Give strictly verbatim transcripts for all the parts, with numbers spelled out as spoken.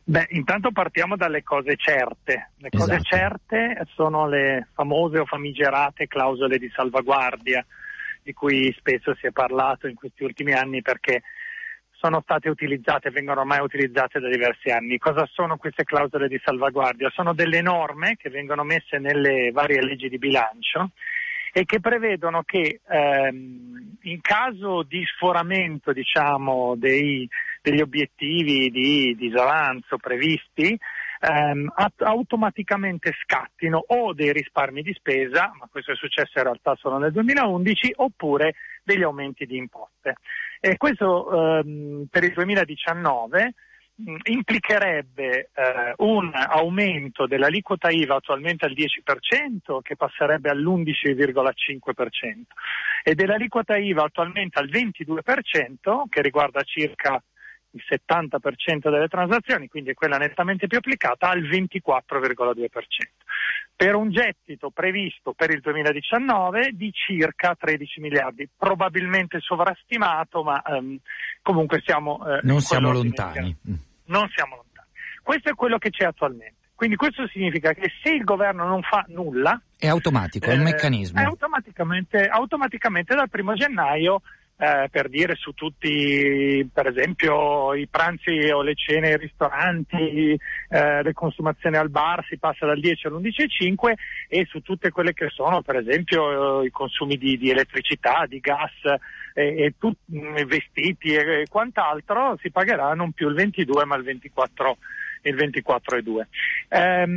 Beh, intanto partiamo dalle cose certe. Le cose Esatto. certe sono le famose o famigerate clausole di salvaguardia, di cui spesso si è parlato in questi ultimi anni perché sono state utilizzate, vengono ormai utilizzate da diversi anni. Cosa sono queste clausole di salvaguardia? Sono delle norme che vengono messe nelle varie leggi di bilancio e che prevedono che ehm, in caso di sforamento, diciamo, dei, degli obiettivi di disavanzo previsti, ehm, at- automaticamente scattino o dei risparmi di spesa, ma questo è successo in realtà solo nel duemilaundici, oppure degli aumenti di imposte. E questo ehm, per il duemiladiciannove mh, implicherebbe eh, un aumento dell'aliquota I V A attualmente al dieci per cento che passerebbe all'undici virgola cinque per cento e dell'aliquota I V A attualmente al ventidue per cento che riguarda circa il settanta per cento delle transazioni, quindi è quella nettamente più applicata, al ventiquattro virgola due per cento. Per un gettito previsto per il duemiladiciannove di circa tredici miliardi, probabilmente sovrastimato, ma ehm, comunque siamo eh, Non in siamo quell'ordine di lontani. grado. Non siamo lontani. Questo è quello che c'è attualmente. Quindi questo significa che se il governo non fa nulla, È automatico, è un eh, meccanismo. È automaticamente, automaticamente dal primo gennaio, eh, per dire su tutti, per esempio, i pranzi o le cene ai ristoranti, eh, le consumazioni al bar si passa dal dieci all'undici virgola cinque e su tutte quelle che sono, per esempio, eh, i consumi di, di elettricità, di gas e, e tut, mh, vestiti e, e quant'altro si pagherà non più il ventidue ma il ventiquattro il ventiquattro virgola due.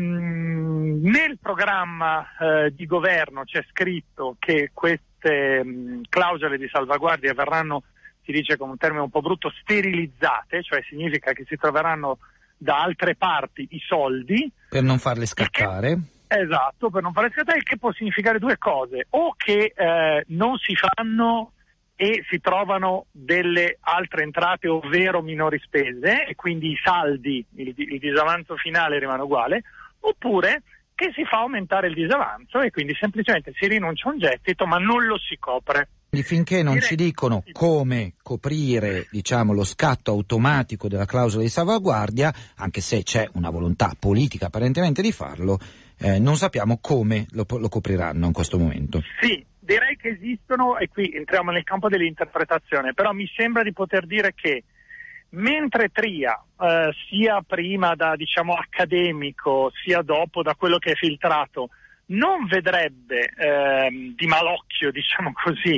Ehm, nel programma eh, di governo c'è scritto che queste mh, clausole di salvaguardia verranno, si dice con un termine un po' brutto, sterilizzate, cioè significa che si troveranno da altre parti i soldi. Per non farle scattare. Che, esatto, per non farle scattare, che può significare due cose: o che eh, non si fanno e si trovano delle altre entrate, ovvero minori spese, e quindi i saldi, il, il disavanzo finale rimane uguale, oppure che si fa aumentare il disavanzo e quindi semplicemente si rinuncia a un gettito ma non lo si copre. Quindi finché non Direi... ci dicono come coprire, diciamo, lo scatto automatico della clausola di salvaguardia, anche se c'è una volontà politica apparentemente di farlo, eh, non sappiamo come lo, lo copriranno in questo momento. Sì, direi che esistono, e qui entriamo nel campo dell'interpretazione, però mi sembra di poter dire che mentre Tria, eh, sia prima da, diciamo, accademico, sia dopo da quello che è filtrato, non vedrebbe eh, di malocchio, diciamo così,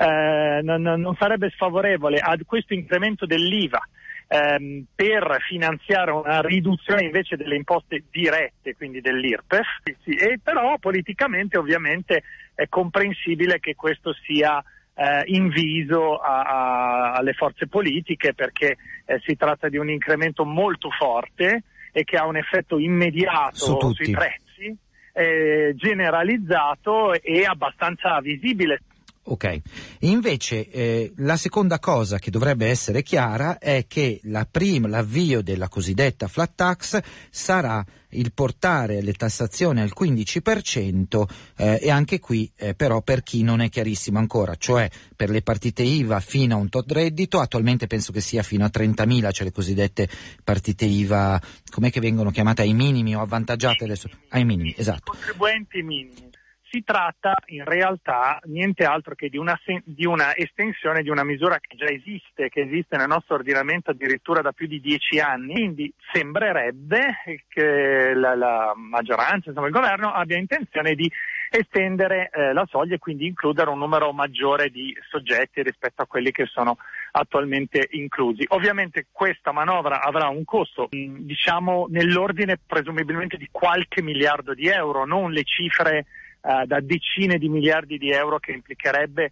eh, non, non sarebbe sfavorevole a questo incremento dell'I V A ehm, per finanziare una riduzione invece delle imposte dirette, quindi dell'I R P E F, sì, e però politicamente ovviamente è comprensibile che questo sia eh, inviso a, a, alle forze politiche, perché eh, si tratta di un incremento molto forte e che ha un effetto immediato Su tutti. sui prezzi, eh, generalizzato e abbastanza visibile. Ok, invece eh, la seconda cosa che dovrebbe essere chiara è che la prima, l'avvio della cosiddetta flat tax sarà il portare le tassazioni al quindici per cento eh, e anche qui eh, però per chi non è chiarissimo ancora, cioè per le partite I V A fino a un tot reddito, attualmente penso che sia fino a trentamila, cioè le cosiddette partite I V A, com'è che vengono chiamate, ai minimi o avvantaggiate adesso? Ai minimi, esatto. Contribuenti minimi. Si tratta in realtà niente altro che di una, di una estensione di una misura che già esiste, che esiste nel nostro ordinamento addirittura da più di dieci anni, quindi sembrerebbe che la, la maggioranza, insomma il governo, abbia intenzione di estendere eh, la soglia e quindi includere un numero maggiore di soggetti rispetto a quelli che sono attualmente inclusi. Ovviamente questa manovra avrà un costo, mh, diciamo nell'ordine presumibilmente di qualche miliardo di euro, non le cifre Uh, da decine di miliardi di euro che implicherebbe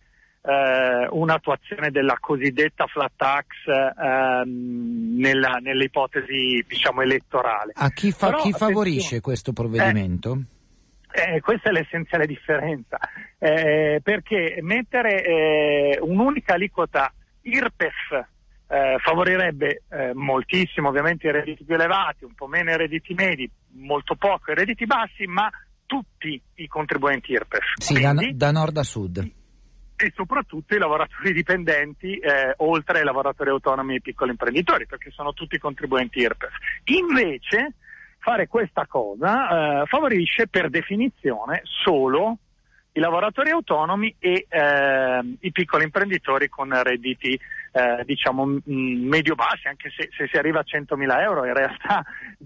uh, un'attuazione della cosiddetta flat tax uh, nella, nell'ipotesi, diciamo, elettorale. A chi, fa, Però, chi favorisce questo provvedimento? Eh, eh, questa è l'essenziale differenza, eh, perché mettere eh, un'unica aliquota I R P E F eh, favorirebbe eh, moltissimo ovviamente i redditi più elevati, un po' meno i redditi medi, molto poco i redditi bassi, ma tutti i contribuenti I R P E F. Sì, Quindi, da, da nord a sud. e soprattutto i lavoratori dipendenti, eh, oltre ai lavoratori autonomi e piccoli imprenditori, perché sono tutti contribuenti I R P E F. Invece fare questa cosa eh, favorisce per definizione solo i lavoratori autonomi e eh, i piccoli imprenditori con redditi eh, diciamo m- medio-bassi, anche se, se si arriva a centomila euro in realtà,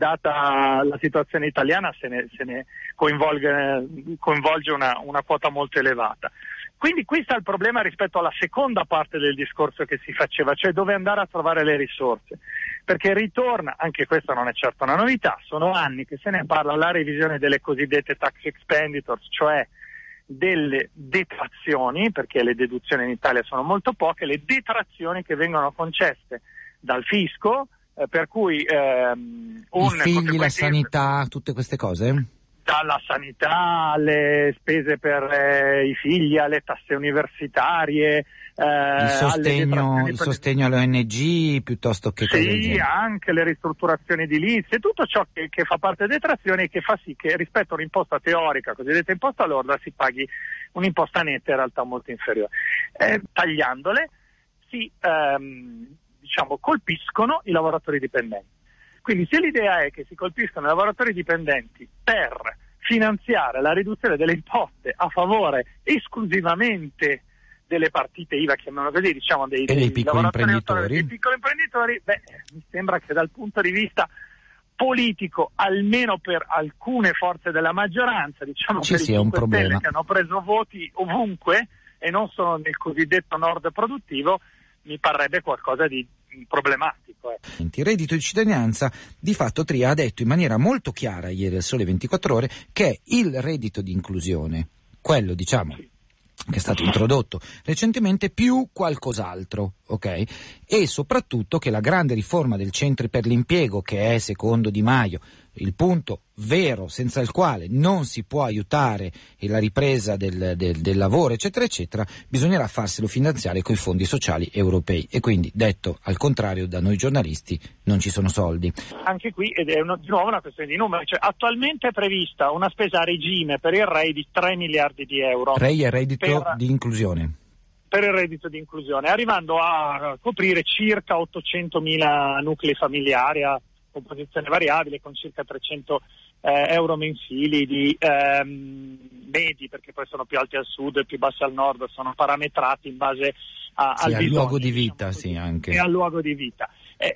data la situazione italiana, se ne, se ne coinvolge, coinvolge una, una quota molto elevata. Quindi questo è il problema rispetto alla seconda parte del discorso che si faceva, cioè dove andare a trovare le risorse. Perché ritorna, anche questa non è certo una novità, sono anni che se ne parla, la revisione delle cosiddette tax expenditures, cioè delle detrazioni, perché le deduzioni in Italia sono molto poche, le detrazioni che vengono concesse dal fisco, eh, per cui ehm, un i figli, la sanità, tutte queste cose? Dalla sanità alle spese per eh, i figli, alle tasse universitarie, eh, il sostegno, alle il sostegno alle O N G piuttosto che cose del sì, genere. anche le ristrutturazioni edilizie, tutto ciò che, che fa parte delle detrazioni e che fa sì che rispetto a un'imposta teorica, cosiddetta imposta lorda, si paghi un'imposta netta in realtà molto inferiore. Eh, tagliandole si ehm, diciamo colpiscono i lavoratori dipendenti. Quindi se l'idea è che si colpiscono i lavoratori dipendenti per finanziare la riduzione delle imposte a favore esclusivamente delle partite I V A, chiamiamolo così, diciamo dei, dei, dei piccoli imprenditori, dei piccoli imprenditori, beh, mi sembra che dal punto di vista politico, almeno per alcune forze della maggioranza, diciamo ci per sia i un cinque problema Stelle che hanno preso voti ovunque e non solo nel cosiddetto nord produttivo, mi parrebbe qualcosa di problematico. Eh. Il reddito di cittadinanza, di fatto Tria ha detto in maniera molto chiara ieri al Sole ventiquattro Ore che è il reddito di inclusione, quello diciamo Sì. che è stato introdotto recentemente, più qualcos'altro, ok? E soprattutto che la grande riforma del centri per l'impiego, che è secondo Di Maio il punto vero senza il quale non si può aiutare la ripresa del, del, del lavoro eccetera eccetera, bisognerà farselo finanziare coi fondi sociali europei, e quindi detto al contrario da noi giornalisti non ci sono soldi. Anche qui ed è uno, di nuovo una questione di numeri, cioè attualmente è prevista una spesa a regime per il R E I di tre miliardi di euro. R E I è reddito per, di inclusione. Per il reddito di inclusione, arrivando a coprire circa ottocentomila nuclei familiari a composizione variabile con circa trecento eh, euro mensili di ehm, medi, perché poi sono più alti al sud e più bassi al nord, sono parametrati in base a, sì, al, al bisogno, luogo di vita, diciamo sì, anche. E al luogo di vita. E,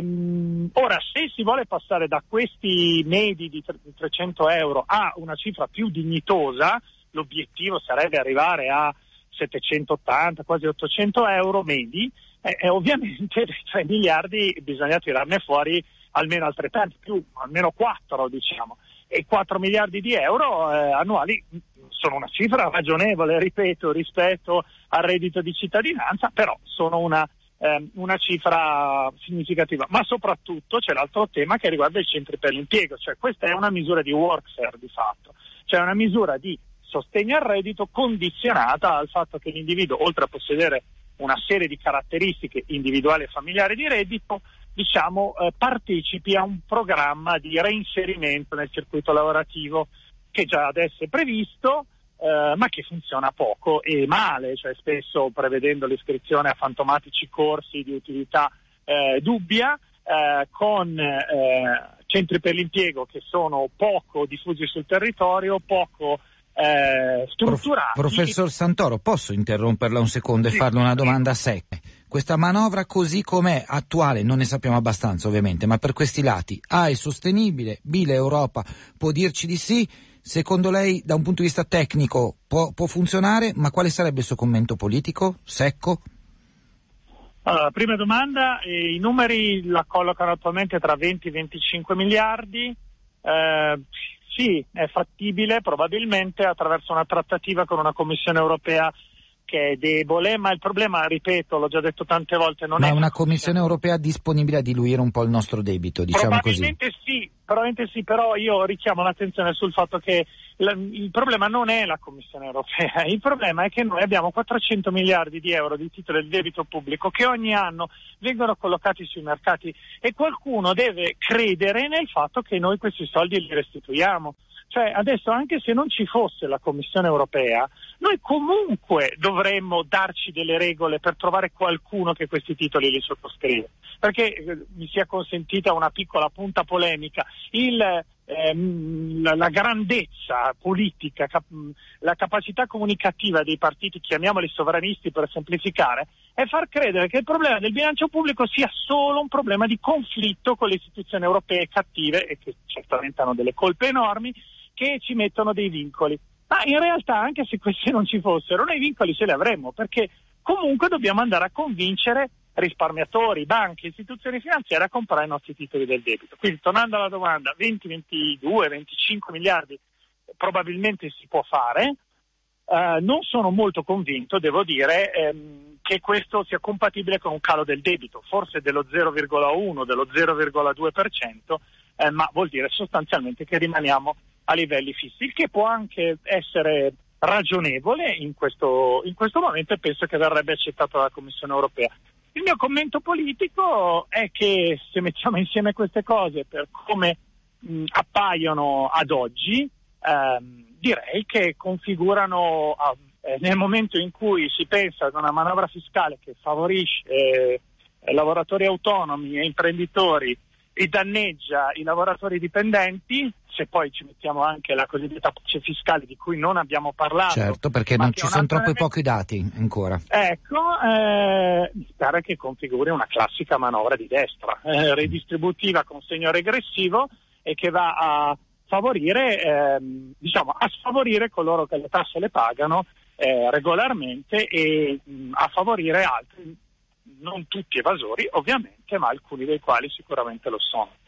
ehm, ora, se si vuole passare da questi medi di trecento euro a una cifra più dignitosa, l'obiettivo sarebbe arrivare a settecentottanta, quasi ottocento euro medi, e, e ovviamente dai tre miliardi bisogna tirarne fuori almeno altrettanti, più almeno quattro diciamo, e quattro miliardi di euro eh, annuali sono una cifra ragionevole, ripeto, rispetto al reddito di cittadinanza, però sono una, eh, una cifra significativa. Ma soprattutto c'è l'altro tema che riguarda i centri per l'impiego, cioè questa è una misura di workfare di fatto, cioè una misura di sostegno al reddito condizionata al fatto che l'individuo, oltre a possedere una serie di caratteristiche individuali e familiari di reddito, diciamo eh, partecipi a un programma di reinserimento nel circuito lavorativo che già adesso è previsto, eh, ma che funziona poco e male, cioè spesso prevedendo l'iscrizione a fantomatici corsi di utilità eh, dubbia, eh, con eh, centri per l'impiego che sono poco diffusi sul territorio, poco Eh, strutturati. Prof, professor Santoro, posso interromperla un secondo e sì, farle una domanda secca? Questa manovra così com'è, attuale, non ne sappiamo abbastanza ovviamente, ma per questi lati A è sostenibile, B l'Europa può dirci di sì, secondo lei da un punto di vista tecnico può, può funzionare, ma quale sarebbe il suo commento politico, secco? Allora, prima domanda, eh, i numeri la collocano attualmente tra venti e venticinque miliardi, eh, sì, è fattibile probabilmente attraverso una trattativa con una Commissione europea che è debole, ma il problema, ripeto, l'ho già detto tante volte, non ma è... Ma una Commissione europea disponibile a diluire un po' il nostro debito, diciamo probabilmente così? Sì, probabilmente sì, però io richiamo l'attenzione sul fatto che la, il problema non è la Commissione europea, il problema è che noi abbiamo quattrocento miliardi di euro di titoli del debito pubblico che ogni anno vengono collocati sui mercati e qualcuno deve credere nel fatto che noi questi soldi li restituiamo. Cioè adesso, anche se non ci fosse la Commissione europea, noi comunque dovremmo darci delle regole per trovare qualcuno che questi titoli li sottoscrive, perché eh, mi sia consentita una piccola punta polemica, il ehm, la, la grandezza politica, cap- la capacità comunicativa dei partiti, chiamiamoli sovranisti per semplificare, è far credere che il problema del bilancio pubblico sia solo un problema di conflitto con le istituzioni europee cattive, e che certamente hanno delle colpe enormi, che ci mettono dei vincoli. Ma in realtà, anche se questi non ci fossero, noi i vincoli ce li avremmo, perché comunque dobbiamo andare a convincere risparmiatori, banche, istituzioni finanziarie a comprare i nostri titoli del debito. Quindi, tornando alla domanda, venti, ventidue, venticinque miliardi probabilmente si può fare. Uh, non sono molto convinto, devo dire, ehm, che questo sia compatibile con un calo del debito, forse dello zero virgola uno, dello zero virgola due per cento, eh, ma vuol dire sostanzialmente che rimaniamo a livelli fissi, il che può anche essere ragionevole in questo, in questo momento, e penso che verrebbe accettato dalla Commissione europea. Il mio commento politico è che se mettiamo insieme queste cose per come mh, appaiono ad oggi, ehm, direi che configurano, eh, nel momento in cui si pensa ad una manovra fiscale che favorisce eh, lavoratori autonomi e imprenditori e danneggia i lavoratori dipendenti, se poi ci mettiamo anche la cosiddetta pace fiscale di cui non abbiamo parlato. Certo, perché non ci sono troppo pochi dati ancora. Ecco, eh, mi pare che configuri una classica manovra di destra, eh, redistributiva con segno regressivo, e che va a favorire, ehm, diciamo, a sfavorire coloro che le tasse le pagano eh, regolarmente e mh, a favorire altri, non tutti evasori ovviamente, ma alcuni dei quali sicuramente lo sono.